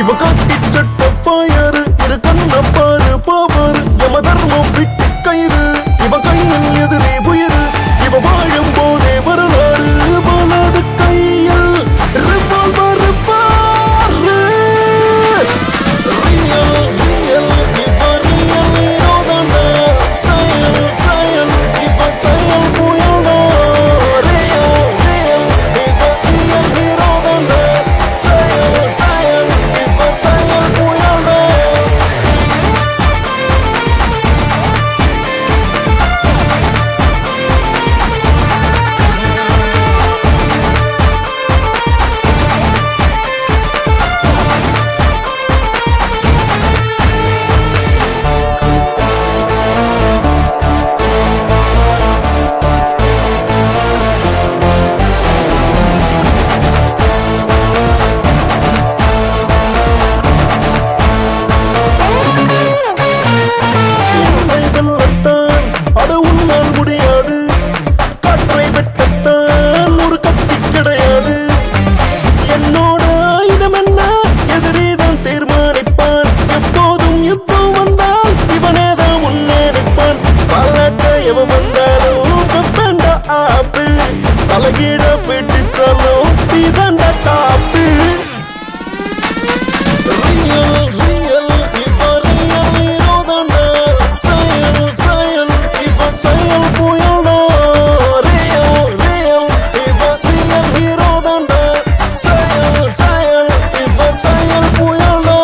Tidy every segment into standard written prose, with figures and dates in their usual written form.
இவன் காக்கி சட்ட ஃபயர் இரு கண்ண பாரு பாவர் யம தர்மம் விட்டு கயிறு இவன் கையில் எதிரே உயிர் இவன் வாழும் போதே வரலாறு வலது கையில் ரிவால்வர் பாரு ரியல் ரியல் இவன் ரியல் ஹீரோதானா செயல் செயல் இவன் செயல் புயல்னா ரியல் ரியல் இவன் ரியல் ஹீரோதானா செயல் செயல் இவன் செயல் புயல்னா தலைகீழ பிடிச்சாலும் இதாண்டா காப்பு ரியல் ரியல் இவன் ரியல் ஹீரோதானா செயல் செயல் இவன் செயல் புயல்னா ரியல் ரியல் இவன் ரியல் ஹீரோதானா செயல் செயல் இவன் செயல் புயல்னா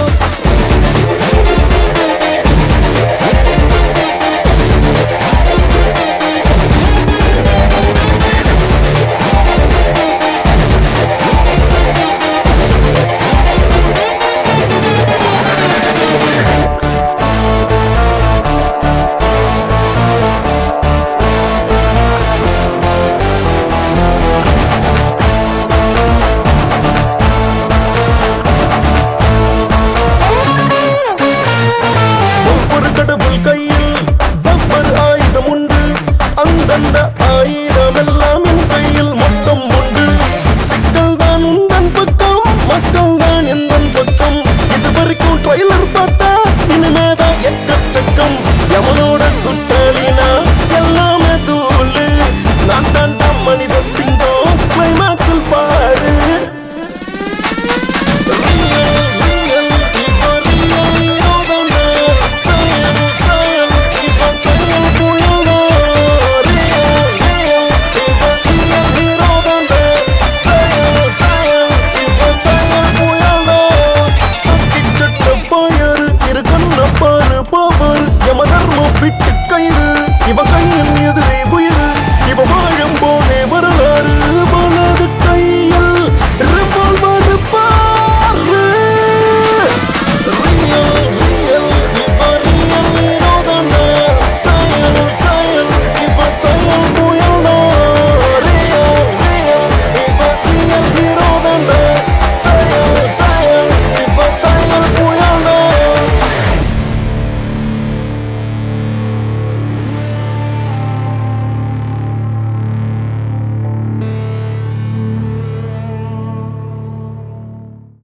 கடவுள் கையில் வெவ்வேறு ஆயுதம் உண்டு அந்தந்த ஆயுதம் எல்லாம் என் கையில் மொத்தம் உண்டு சிக்கல் தான் உந்தன் பக்கம் மக்கள் தான் எந்தன் பக்கம் இதுவரைக்கும் ட்ரைலர் பார்த்து